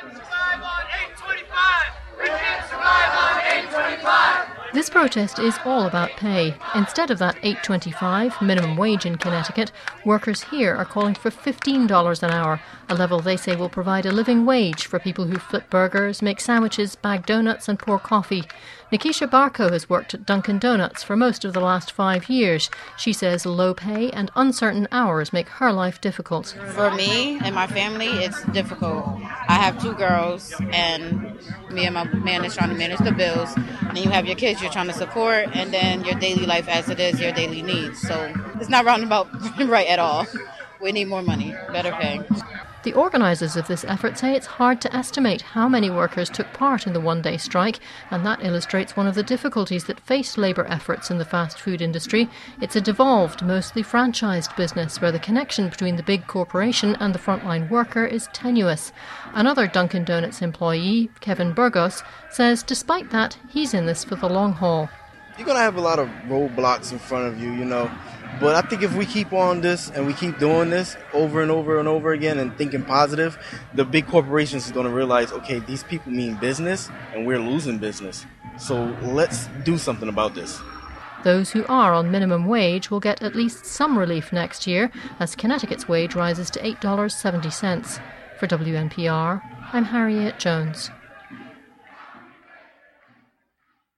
This protest is all about pay. Instead of that $8.25 minimum wage in Connecticut, workers here are calling for $15 an hour, a level they say will provide a living wage for people who flip burgers, make sandwiches, bag donuts and pour coffee. Nikisha Barco has worked at Dunkin' Donuts for most of the last 5 years. She says low pay and uncertain hours make her life difficult. For me and my family, it's difficult. I have 2 girls, and me and my man is trying to manage the bills. And then you have your kids you're trying to support, and then your daily life as it is, your daily needs. So it's not roundabout right at all. We need more money, better pay. The organisers of this effort say it's hard to estimate how many workers took part in the one-day strike, and that illustrates one of the difficulties that face labour efforts in the fast food industry. It's a devolved, mostly franchised business where the connection between the big corporation and the frontline worker is tenuous. Another Dunkin' Donuts employee, Kevin Burgos, says despite that, he's in this for the long haul. You're going to have a lot of roadblocks in front of you, But I think if we keep on this and we keep doing this over and over and over again and thinking positive, the big corporations are going to realize, okay, these people mean business and we're losing business. So let's do something about this. Those who are on minimum wage will get at least some relief next year as Connecticut's wage rises to $8.70. For WNPR, I'm Harriet Jones.